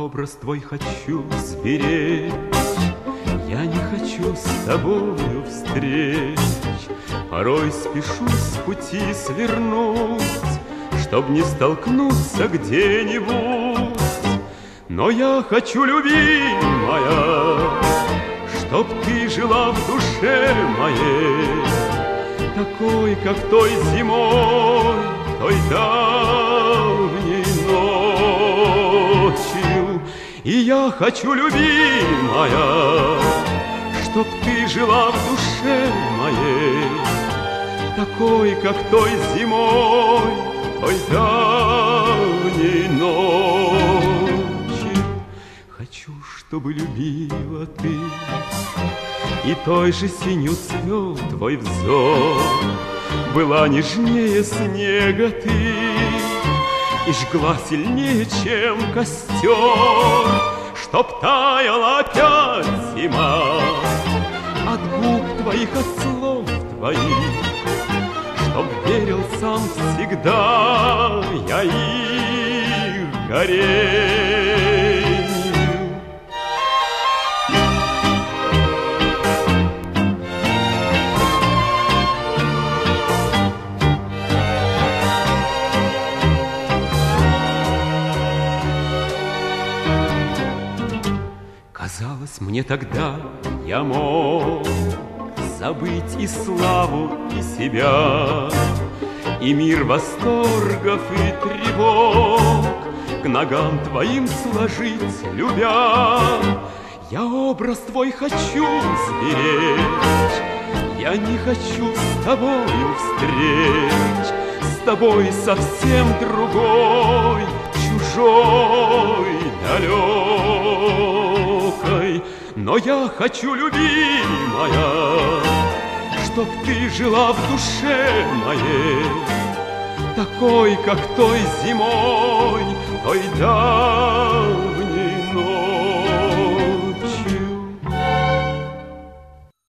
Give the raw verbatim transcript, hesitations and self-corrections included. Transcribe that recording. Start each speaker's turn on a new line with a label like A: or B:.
A: образ твой хочу сберечь, я не хочу с тобою встреч. Порой спешу с пути свернуть, чтоб не столкнуться где-нибудь. Но я хочу, любимая, чтоб ты жила в душе моей, такой, как той зимой, той давней ночью. И я хочу, любимая, чтоб ты жила в душе моей, такой, как той зимой, той давней ночью. Хочу, чтобы любила ты, и той же синью цвел твой взор, была нежнее снега ты, и жгла сильнее, чем костер, чтоб таяла опять зима от губ твоих, от слов твоих, чтоб верил сам всегда я их горению. Казалось мне тогда, я мог забыть и славу, и себя, и мир восторгов и тревог к ногам твоим сложить, любя. Я образ твой хочу сберечь, я не хочу с тобою встреч, с тобой совсем другой, чужой, далекой. Но я хочу, любимая, чтоб ты жила в душе моей, такой, как той зимой, той давней